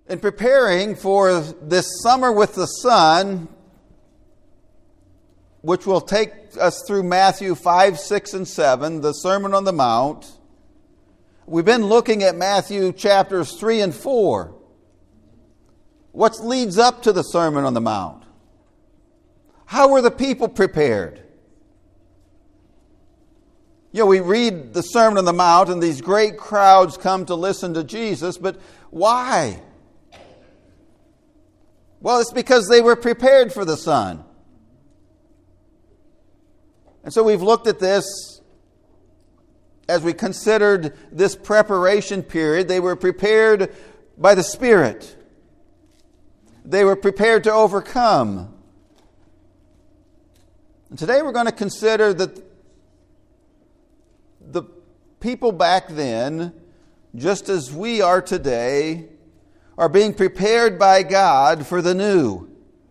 In preparing for this Summer with the Sun, which will take us through Matthew 5, 6, and 7, the Sermon on the Mount, we've been looking at Matthew chapters 3 and 4. What leads up to the Sermon on the Mount? How were the people prepared? We read the Sermon on the Mount and these great crowds come to listen to Jesus, but why? Well, it's because they were prepared for the sun. And so we've looked at this as we considered this preparation period. They were prepared by the Spirit. They were prepared to overcome. And today we're going to consider that the people back then, just as we are today, are being prepared by God for the new.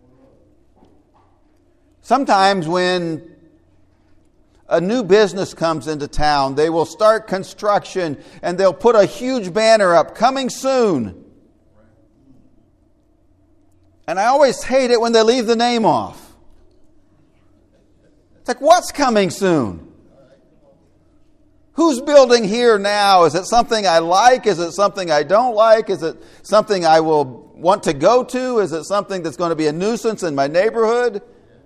Sometimes when a new business comes into town, they will start construction and they'll put a huge banner up, "Coming soon." And I always hate it when they leave the name off. It's like, what's coming soon? Who's building here now? Is it something I like? Is it something I don't like? Is it something I will want to go to? Is it something that's going to be a nuisance in my neighborhood?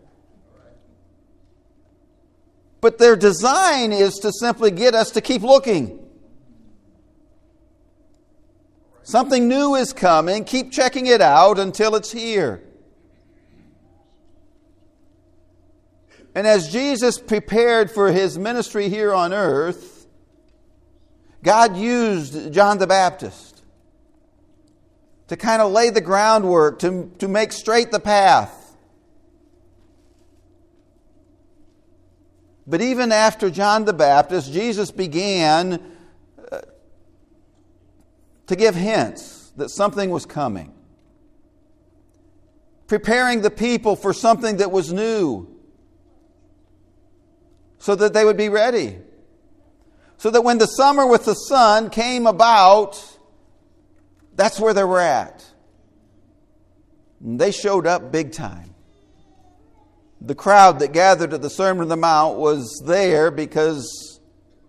But their design is to simply get us to keep looking. Something new is coming. Keep checking it out until it's here. And as Jesus prepared for his ministry here on earth, God used John the Baptist to kind of lay the groundwork, to make straight the path. But even after John the Baptist, Jesus began to give hints that something was coming, preparing the people for something that was new, so that they would be ready. So that when the Summer with the Sun came about, that's where they were at. And they showed up big time. The crowd that gathered at the Sermon on the Mount was there because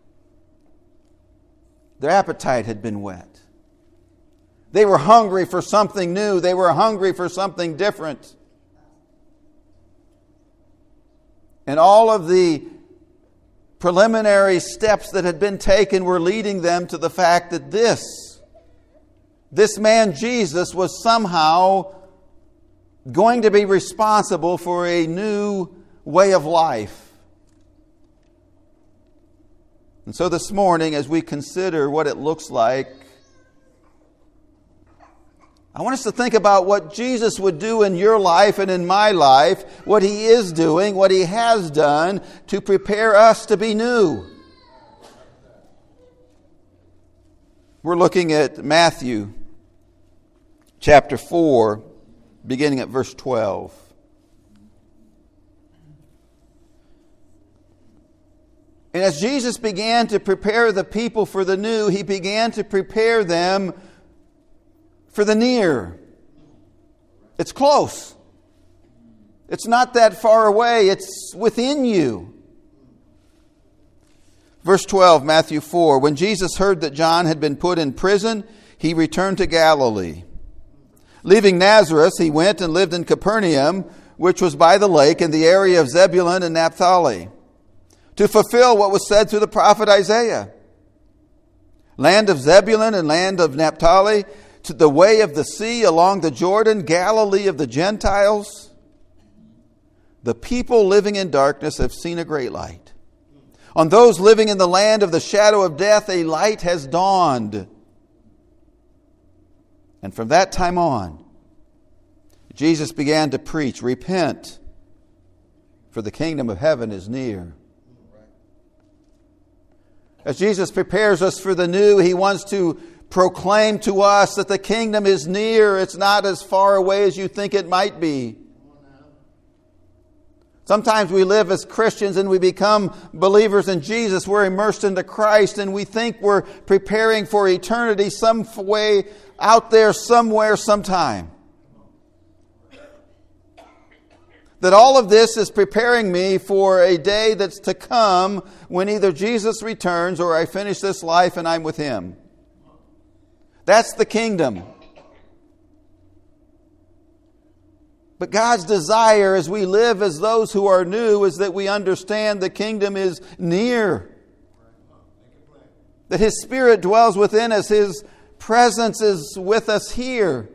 their appetite had been whet. They were hungry for something new. They were hungry for something different. And all of the preliminary steps that had been taken were leading them to the fact that this man Jesus was somehow going to be responsible for a new way of life. And so this morning, as we consider what it looks like, I want us to think about what Jesus would do in your life and in my life, what he is doing, what he has done to prepare us to be new. We're looking at Matthew chapter 4, beginning at verse 12. And as Jesus began to prepare the people for the new, he began to prepare them for the near. It's close. It's not that far away. It's within you. Verse 12, Matthew 4. When Jesus heard that John had been put in prison, he returned to Galilee. Leaving Nazareth, he went and lived in Capernaum, which was by the lake in the area of Zebulun and Naphtali, to fulfill what was said through the prophet Isaiah. Land of Zebulun and land of Naphtali, to the way of the sea along the Jordan, Galilee of the Gentiles. The people living in darkness have seen a great light. On those living in the land of the shadow of death, a light has dawned. And from that time on, Jesus began to preach, "Repent, for the kingdom of heaven is near." As Jesus prepares us for the new, he wants to proclaim to us that the kingdom is near. It's not as far away as you think it might be. Sometimes we live as Christians and we become believers in Jesus. We're immersed into Christ and we think we're preparing for eternity some way out there, somewhere, sometime. That all of this is preparing me for a day that's to come when either Jesus returns or I finish this life and I'm with Him. That's the kingdom. But God's desire as we live as those who are new is that we understand the kingdom is near. That His Spirit dwells within us. His presence is with us here.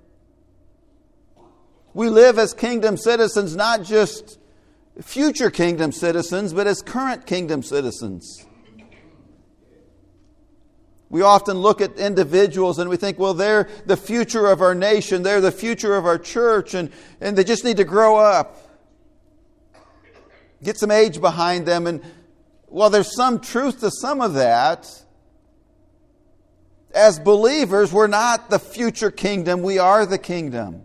We live as kingdom citizens, not just future kingdom citizens, but as current kingdom citizens. We often look at individuals and we think, well, they're the future of our nation, they're the future of our church, and they just need to grow up. Get some age behind them. And while there's some truth to some of that, as believers, we're not the future kingdom, we are the kingdom.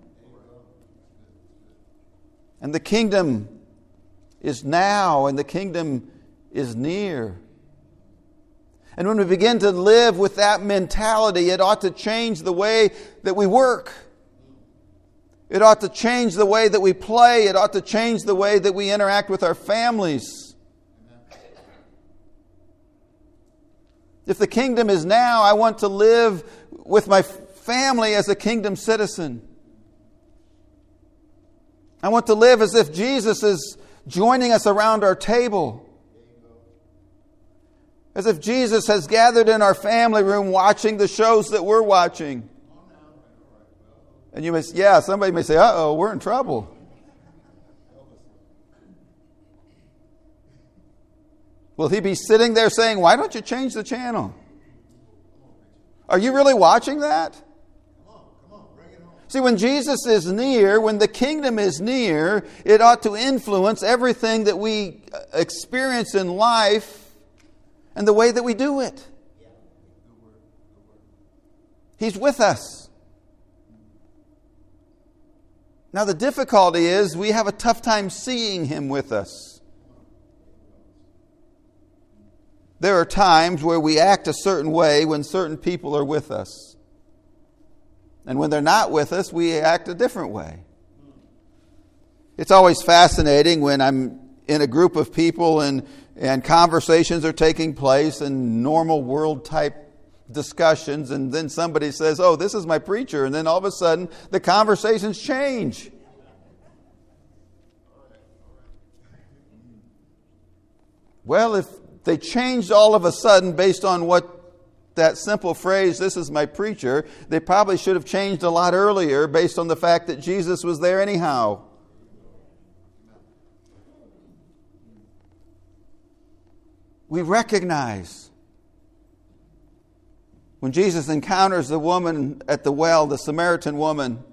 And the kingdom is now, and the kingdom is near. And when we begin to live with that mentality, it ought to change the way that we work. It ought to change the way that we play. It ought to change the way that we interact with our families. If the kingdom is now, I want to live with my family as a kingdom citizen. I want to live as if Jesus is joining us around our table. As if Jesus has gathered in our family room watching the shows that we're watching. And you may say, somebody may say, uh-oh, we're in trouble. Will He be sitting there saying, why don't you change the channel? Are you really watching that? See, when Jesus is near, when the kingdom is near, it ought to influence everything that we experience in life and the way that we do it. He's with us. Now the difficulty is we have a tough time seeing Him with us. There are times where we act a certain way when certain people are with us. And when they're not with us, we act a different way. It's always fascinating when I'm in a group of people and conversations are taking place and normal world type discussions, and then somebody says, oh, this is my preacher, and then all of a sudden the conversations change. Well, if they changed all of a sudden based on what that simple phrase, this is my preacher, they probably should have changed a lot earlier based on the fact that Jesus was there anyhow. We recognize when Jesus encounters the woman at the well, the Samaritan woman,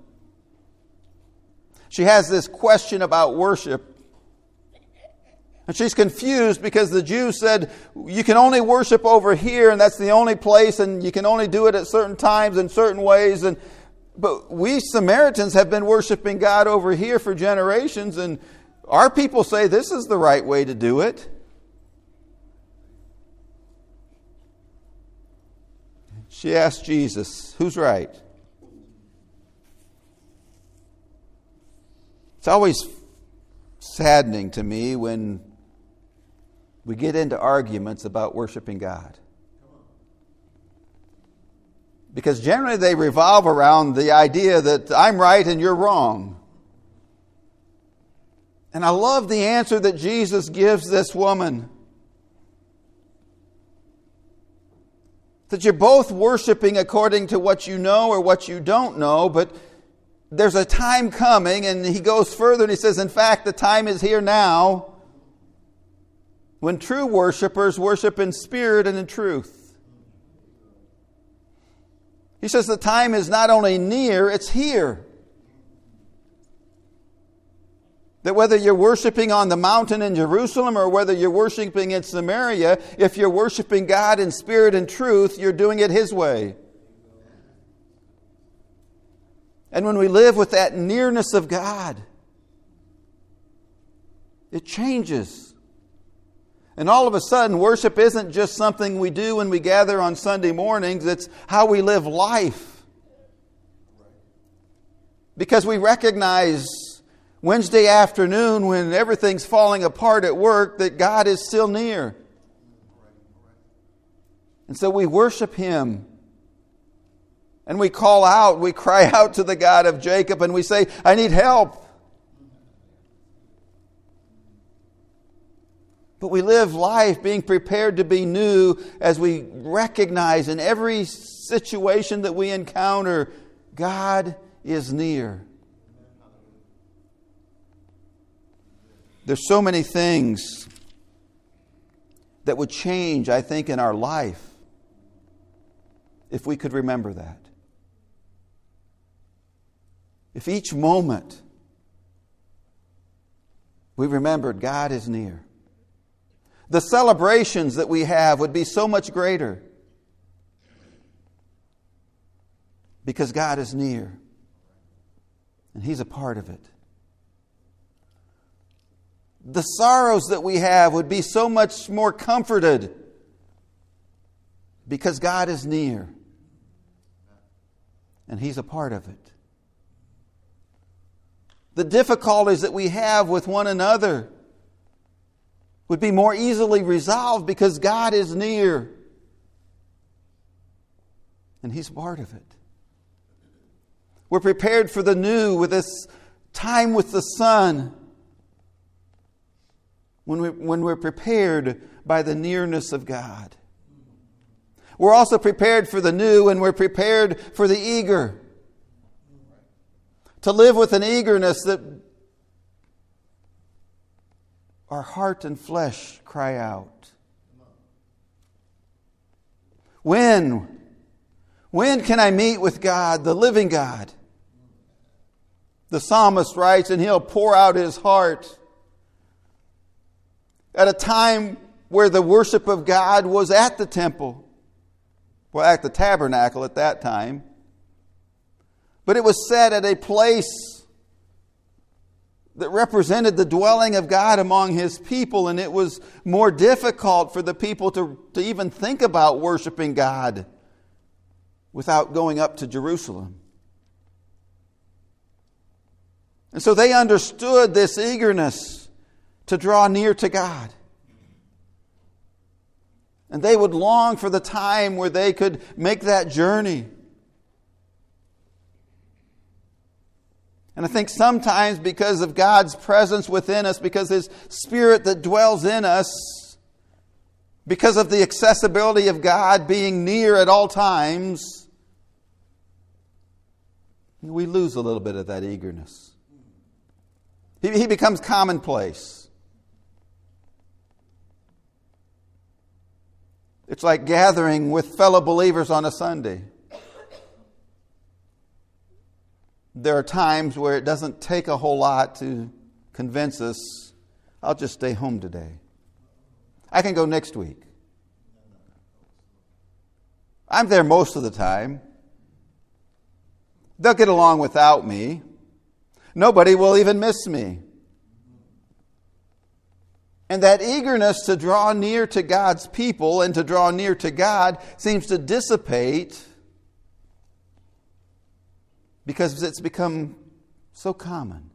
she has this question about worship. And she's confused because the Jews said, you can only worship over here, and that's the only place, and you can only do it at certain times in certain ways. But we Samaritans have been worshiping God over here for generations, and our people say this is the right way to do it. She asked Jesus, who's right? It's always saddening to me when we get into arguments about worshiping God. Because generally they revolve around the idea that I'm right and you're wrong. And I love the answer that Jesus gives this woman. That you're both worshiping according to what you know or what you don't know, but there's a time coming, and he goes further and he says, in fact, the time is here now when true worshipers worship in spirit and in truth. He says the time is not only near, it's here. That whether you're worshiping on the mountain in Jerusalem or whether you're worshiping in Samaria, if you're worshiping God in spirit and truth, you're doing it His way. And when we live with that nearness of God, It changes. And all of a sudden, worship isn't just something we do when we gather on Sunday mornings. It's how we live life. Because we recognize Wednesday afternoon, when everything's falling apart at work, that God is still near. And so we worship Him. And we call out, we cry out to the God of Jacob, and we say, I need help. But we live life being prepared to be new as we recognize in every situation that we encounter, God is near. There's so many things that would change, I think, in our life if we could remember that. If each moment we remembered God is near, the celebrations that we have would be so much greater because God is near and He's a part of it. The sorrows that we have would be so much more comforted because God is near and He's a part of it. The difficulties that we have with one another would be more easily resolved because God is near and He's part of it. We're prepared for the new with this time with the Son when we're prepared by the nearness of God. We're also prepared for the new and we're prepared for the eager. To live with an eagerness that our heart and flesh cry out. When can I meet with God, the living God? The psalmist writes, and he'll pour out his heart at a time where the worship of God was at the temple. Well, at the tabernacle at that time. But it was set at a place that represented the dwelling of God among His people, and it was more difficult for the people to even think about worshiping God without going up to Jerusalem. And so they understood this eagerness to draw near to God. And they would long for the time where they could make that journey. And I think sometimes because of God's presence within us, because His Spirit that dwells in us, because of the accessibility of God being near at all times, we lose a little bit of that eagerness. He becomes commonplace. It's like gathering with fellow believers on a Sunday. There are times where it doesn't take a whole lot to convince us, I'll just stay home today. I can go next week. I'm there most of the time. They'll get along without me. Nobody will even miss me. And that eagerness to draw near to God's people and to draw near to God seems to dissipate because it's become so common.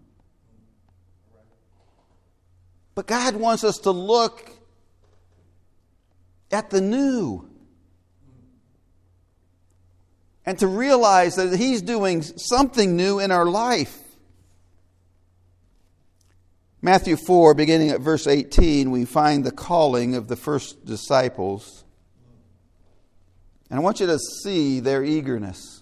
But God wants us to look at the new and to realize that He's doing something new in our life. Matthew 4, beginning at verse 18, we find the calling of the first disciples. And I want you to see their eagerness.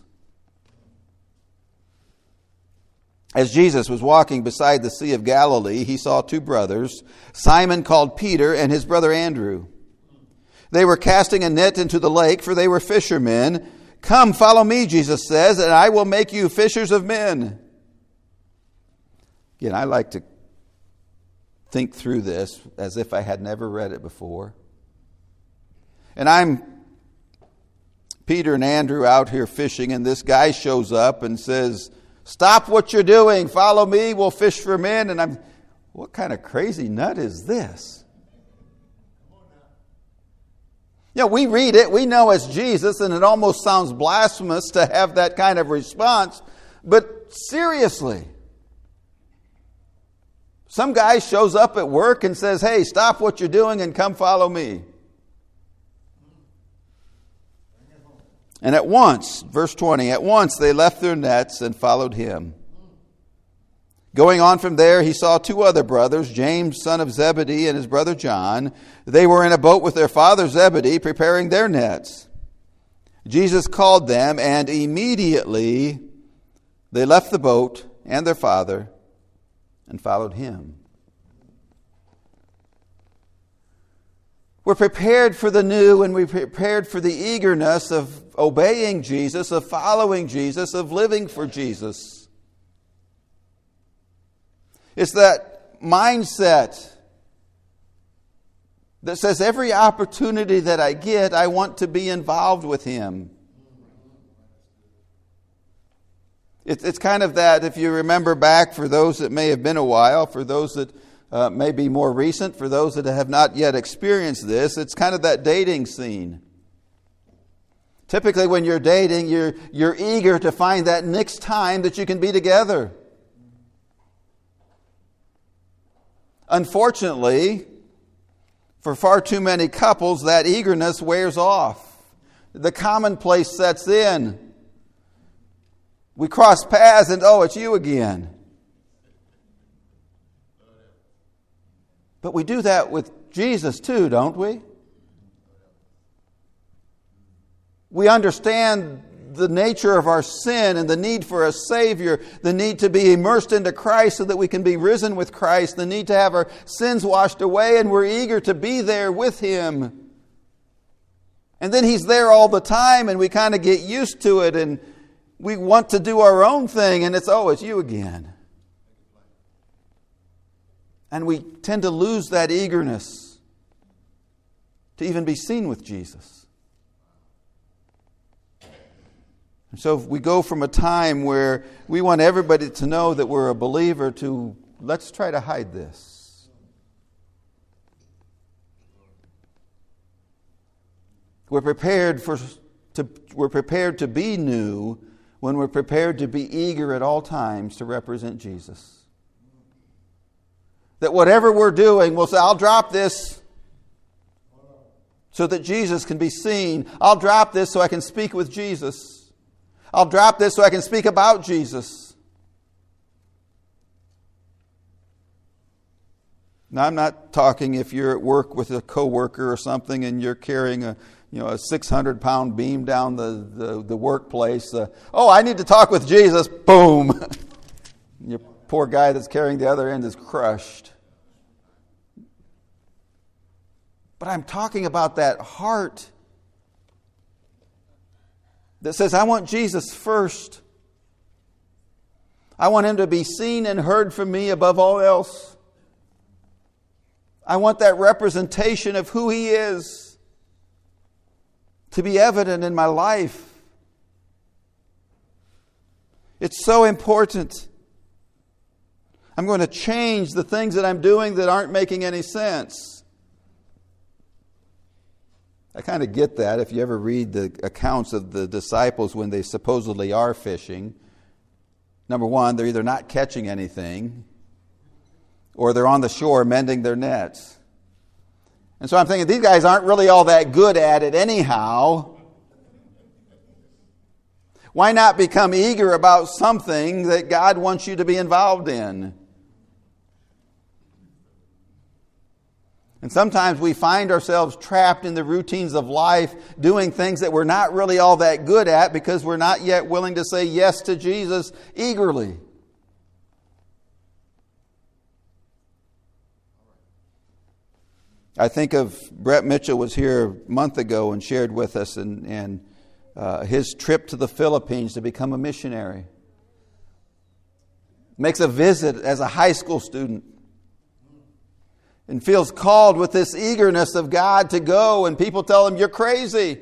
As Jesus was walking beside the Sea of Galilee, He saw two brothers, Simon called Peter and his brother Andrew. They were casting a net into the lake, for they were fishermen. Come, follow me, Jesus says, and I will make you fishers of men. Again, I like to think through this as if I had never read it before. And I'm Peter and Andrew out here fishing, and this guy shows up and says, stop what you're doing, follow me, we'll fish for men. And what kind of crazy nut is this? We read it, we know it's Jesus, and it almost sounds blasphemous to have that kind of response. But seriously, some guy shows up at work and says, hey, stop what you're doing and come follow me. And at once, verse 20, at once they left their nets and followed him. Going on from there, he saw two other brothers, James, son of Zebedee, and his brother John. They were in a boat with their father Zebedee, preparing their nets. Jesus called them, and immediately they left the boat and their father and followed him. We're prepared for the new, and we're prepared for the eagerness of obeying Jesus, of following Jesus, of living for Jesus. It's that mindset that says every opportunity that I get, I want to be involved with him. It's kind of that, if you remember back, for those that may have been a while, for those that may be more recent, for those that have not yet experienced this, it's kind of that dating scene. Typically when you're dating, you're eager to find that next time that you can be together. Unfortunately, for far too many couples, that eagerness wears off. The commonplace sets in. We cross paths and, oh, it's you again. But we do that with Jesus too, don't we? We understand the nature of our sin and the need for a Savior, the need to be immersed into Christ so that we can be risen with Christ, the need to have our sins washed away, and we're eager to be there with him. And then he's there all the time, and we kind of get used to it, and we want to do our own thing, and it's you again. And we tend to lose that eagerness to even be seen with Jesus. And so we go from a time where we want everybody to know that we're a believer to let's try to hide this. We're prepared to be new when we're prepared to be eager at all times to represent Jesus. That whatever we're doing, we'll say, I'll drop this so that Jesus can be seen. I'll drop this so I can speak with Jesus. I'll drop this so I can speak about Jesus. Now, I'm not talking if you're at work with a coworker or something and you're carrying a 600-pound beam down the workplace. I need to talk with Jesus. Boom. Your poor guy that's carrying the other end is crushed. But I'm talking about that heart that says, I want Jesus first. I want him to be seen and heard from me above all else. I want that representation of who he is to be evident in my life. It's so important. I'm going to change the things that I'm doing that aren't making any sense. I kind of get that if you ever read the accounts of the disciples when they supposedly are fishing. Number one, they're either not catching anything or they're on the shore mending their nets. And so I'm thinking, these guys aren't really all that good at it anyhow. Why not become eager about something that God wants you to be involved in? And sometimes we find ourselves trapped in the routines of life, doing things that we're not really all that good at because we're not yet willing to say yes to Jesus eagerly. I think of Brett Mitchell was here a month ago and shared with us and his trip to the Philippines to become a missionary. Makes a visit as a high school student. And feels called with this eagerness of God to go, and people tell him, you're crazy.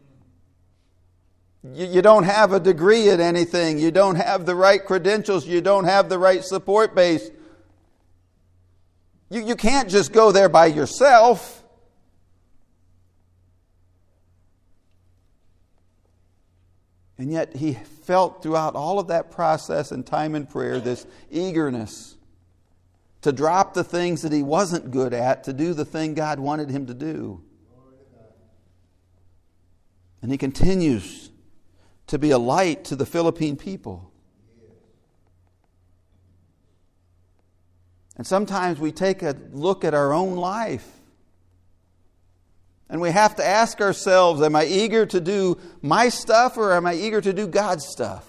You don't have a degree at anything. You don't have the right credentials. You don't have the right support base. You can't just go there by yourself. And yet he felt throughout all of that process and time in prayer this eagerness to drop the things that he wasn't good at to do the thing God wanted him to do. And he continues to be a light to the Philippine people. And sometimes we take a look at our own life and we have to ask ourselves, am I eager to do my stuff or am I eager to do God's stuff?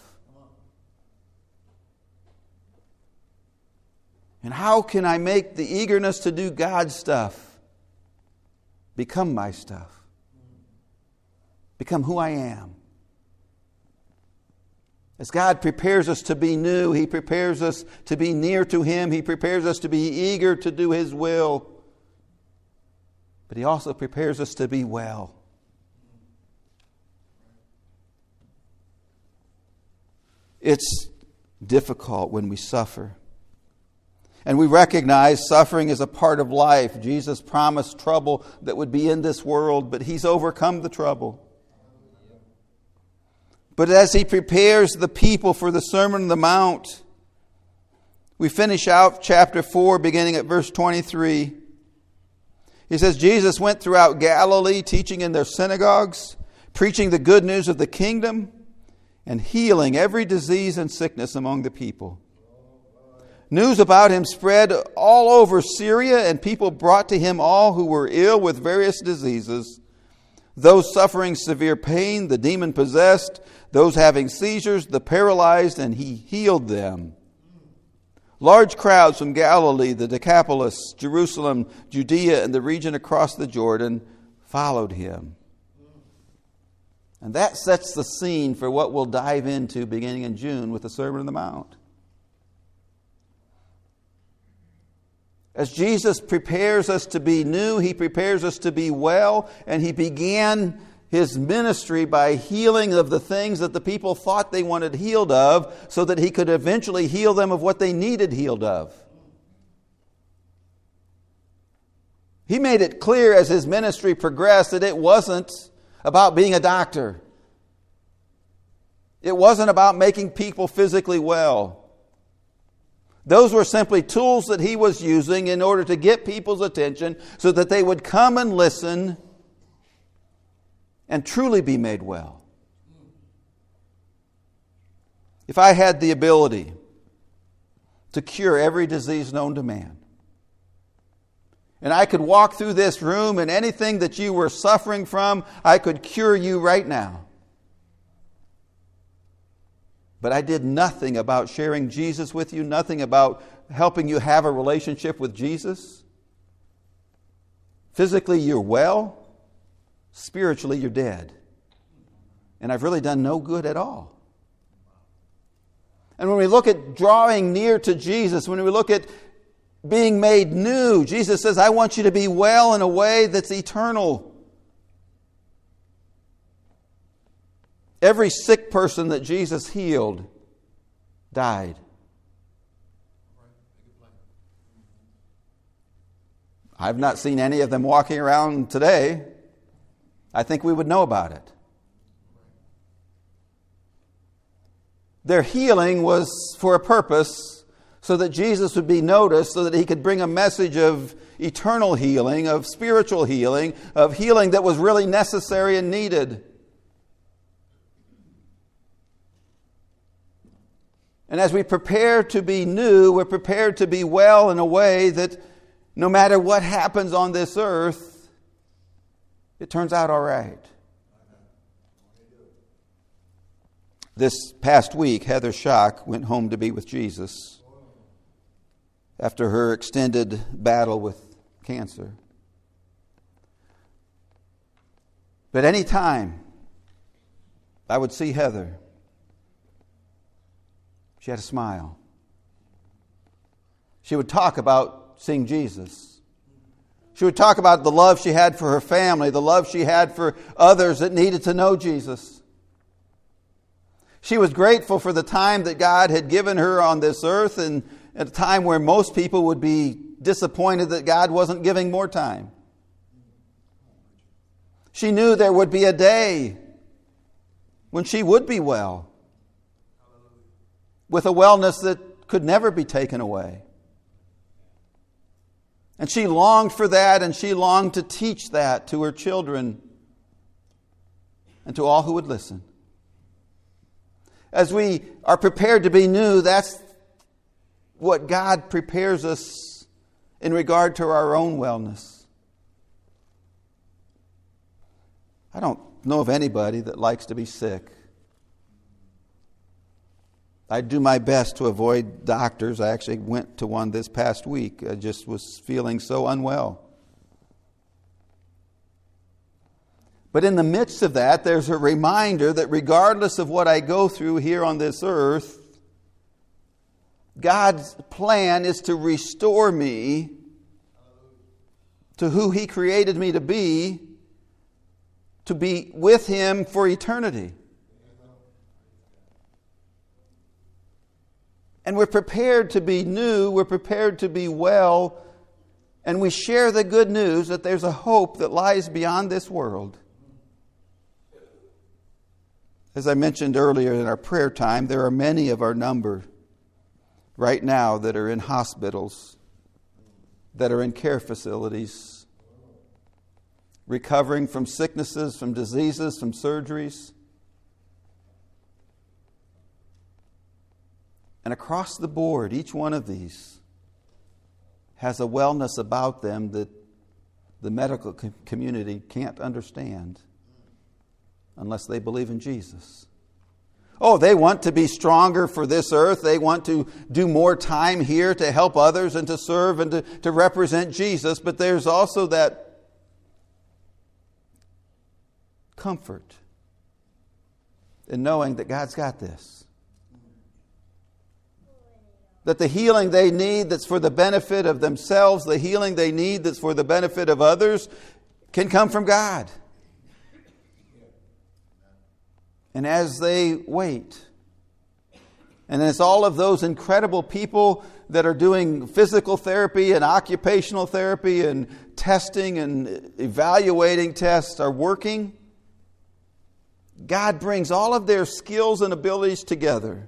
And how can I make the eagerness to do God's stuff become my stuff? Become who I am? As God prepares us to be new, He prepares us to be near to Him. He prepares us to be eager to do His will. But He also prepares us to be well. It's difficult when we suffer. And we recognize suffering is a part of life. Jesus promised trouble that would be in this world, but He's overcome the trouble. But as He prepares the people for the Sermon on the Mount, we finish out chapter 4, beginning at verse 23. He says, Jesus went throughout Galilee, teaching in their synagogues, preaching the good news of the kingdom, and healing every disease and sickness among the people. News about Him spread all over Syria, and people brought to Him all who were ill with various diseases, those suffering severe pain, the demon-possessed, those having seizures, the paralyzed, and He healed them. Large crowds from Galilee, the Decapolis, Jerusalem, Judea, and the region across the Jordan followed Him. And that sets the scene for what we'll dive into beginning in June with the Sermon on the Mount. As Jesus prepares us to be new, He prepares us to be well, and He began His ministry by healing of the things that the people thought they wanted healed of, so that He could eventually heal them of what they needed healed of. He made it clear as His ministry progressed that it wasn't about being a doctor. It wasn't about making people physically well. Those were simply tools that He was using in order to get people's attention so that they would come and listen and truly be made well. If I had the ability to cure every disease known to man, and I could walk through this room and anything that you were suffering from, I could cure you right now. But I did nothing about sharing Jesus with you, nothing about helping you have a relationship with Jesus. Physically, you're well. Spiritually, you're dead. And I've really done no good at all. And when we look at drawing near to Jesus, when we look at being made new, Jesus says, I want you to be well in a way that's eternal. Every sick person that Jesus healed died. I've not seen any of them walking around today. I think we would know about it. Their healing was for a purpose, so that Jesus would be noticed, so that He could bring a message of eternal healing, of spiritual healing, of healing that was really necessary and needed. And as we prepare to be new, we're prepared to be well in a way that no matter what happens on this earth, it turns out all right. This past week, Heather Schock went home to be with Jesus after her extended battle with cancer. But any time I would see Heather, she had a smile. She would talk about seeing Jesus. She would talk about the love she had for her family, the love she had for others that needed to know Jesus. She was grateful for the time that God had given her on this earth, and at a time where most people would be disappointed that God wasn't giving more time. She knew there would be a day when she would be well, with a wellness that could never be taken away. And she longed for that, and she longed to teach that to her children and to all who would listen. As we are prepared to be new, that's what God prepares us in regard to our own wellness. I don't know of anybody that likes to be sick. I do my best to avoid doctors. I actually went to one this past week. I just was feeling so unwell. But in the midst of that, there's a reminder that regardless of what I go through here on this earth, God's plan is to restore me to who He created me to be with Him for eternity. And we're prepared to be new, we're prepared to be well, and we share the good news that there's a hope that lies beyond this world. As I mentioned earlier in our prayer time, there are many of our number right now that are in hospitals, that are in care facilities, recovering from sicknesses, from diseases, from surgeries. And across the board, each one of these has a wellness about them that the medical community can't understand unless they believe in Jesus. Oh, they want to be stronger for this earth. They want to do more time here to help others and to serve and to represent Jesus. But there's also that comfort in knowing that God's got this. That the healing they need that's for the benefit of themselves, the healing they need that's for the benefit of others, can come from God. And as they wait, and it's all of those incredible people that are doing physical therapy and occupational therapy and testing and evaluating tests are working, God brings all of their skills and abilities together.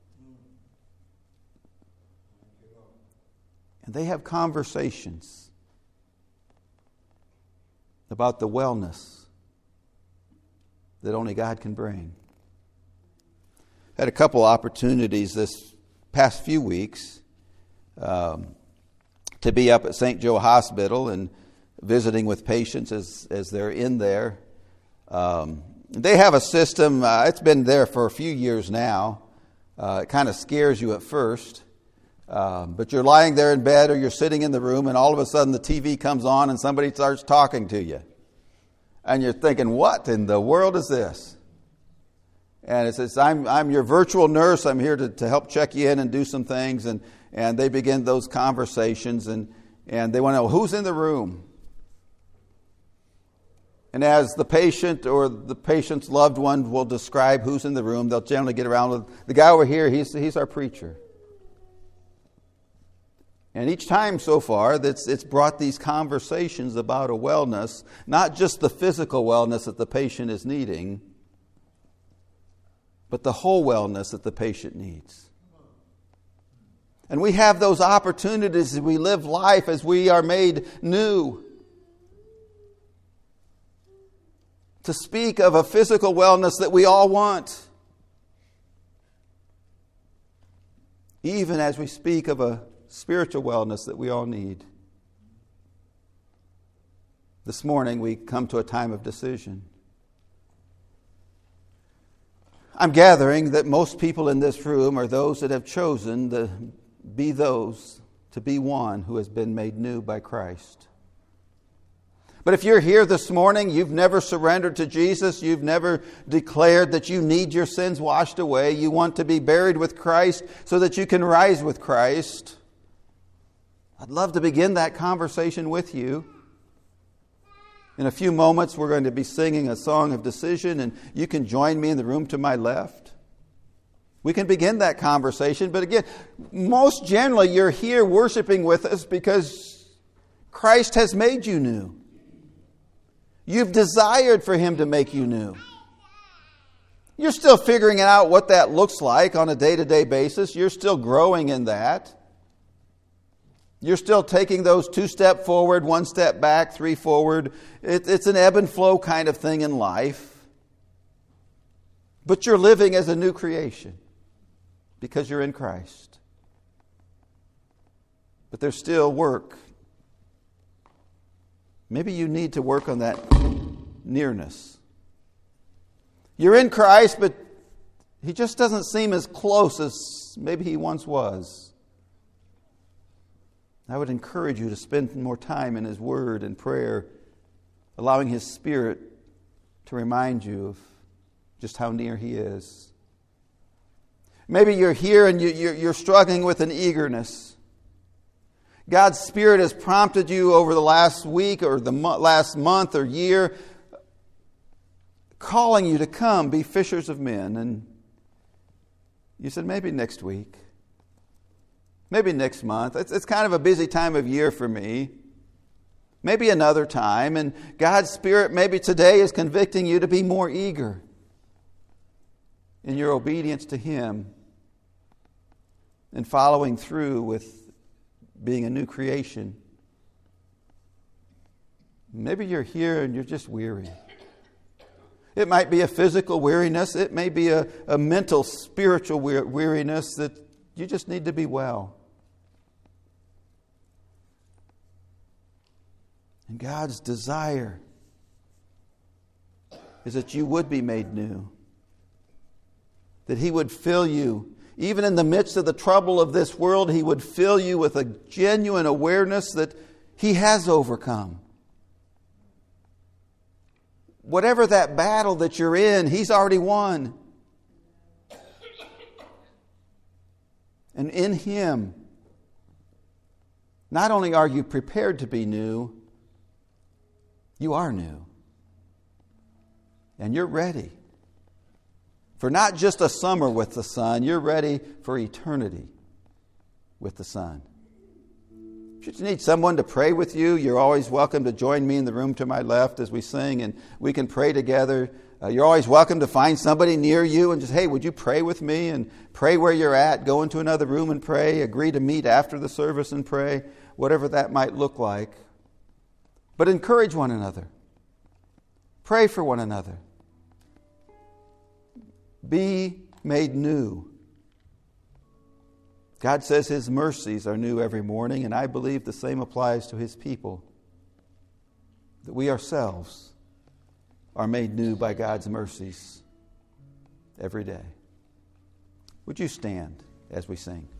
And they have conversations about the wellness that only God can bring. Had a couple opportunities this past few weeks to be up at St. Joe Hospital and visiting with patients as they're in there. They have a system, it's been there for a few years now. It kind of scares you at first. But you're lying there in bed or you're sitting in the room and all of a sudden the TV comes on and somebody starts talking to you. And you're thinking, what in the world is this? And it says, I'm your virtual nurse. I'm here to help check you in and do some things. And they begin those conversations and they want to know who's in the room. And as the patient or the patient's loved one will describe who's in the room, they'll generally get around with, the guy over here, he's our preacher. And each time so far, it's brought these conversations about a wellness, not just the physical wellness that the patient is needing, but the whole wellness that the patient needs. And we have those opportunities as we live life, as we are made new, to speak of a physical wellness that we all want, even as we speak of a spiritual wellness that we all need. This morning we come to a time of decision. I'm gathering that most people in this room are those that have chosen to be one who has been made new by Christ. But if you're here this morning, you've never surrendered to Jesus, you've never declared that you need your sins washed away, you want to be buried with Christ so that you can rise with Christ, I'd love to begin that conversation with you. In a few moments, we're going to be singing a song of decision, and you can join me in the room to my left. We can begin that conversation, but again, most generally you're here worshiping with us because Christ has made you new. You've desired for Him to make you new. You're still figuring out what that looks like on a day-to-day basis. You're still growing in that. You're still taking those 2 steps forward, 1 step back, 3 forward. It's an ebb and flow kind of thing in life. But you're living as a new creation because you're in Christ. But there's still work. Maybe you need to work on that nearness. You're in Christ, but He just doesn't seem as close as maybe He once was. I would encourage you to spend more time in His Word and prayer, allowing His Spirit to remind you of just how near He is. Maybe you're here and you're struggling with an eagerness. God's Spirit has prompted you over the last week or the last month or year, calling you to come be fishers of men. And you said, maybe next week. Maybe next month. It's kind of a busy time of year for me. Maybe another time. And God's Spirit maybe today is convicting you to be more eager in your obedience to Him and following through with being a new creation. Maybe you're here and you're just weary. It might be a physical weariness. It may be a mental, spiritual weariness that you just need to be well. And God's desire is that you would be made new. That He would fill you. Even in the midst of the trouble of this world, He would fill you with a genuine awareness that He has overcome. Whatever that battle that you're in, He's already won. And in Him, not only are you prepared to be new, you are new. And you're ready for not just a summer with the Son, you're ready for eternity with the Son. If you need someone to pray with you, you're always welcome to join me in the room to my left as we sing and we can pray together. You're always welcome to find somebody near you and just, hey, would you pray with me? And pray where you're at. Go into another room and pray. Agree to meet after the service and pray. Whatever that might look like. But encourage one another. Pray for one another. Be made new. God says His mercies are new every morning, and I believe the same applies to His people. That we ourselves are made new by God's mercies every day. Would you stand as we sing?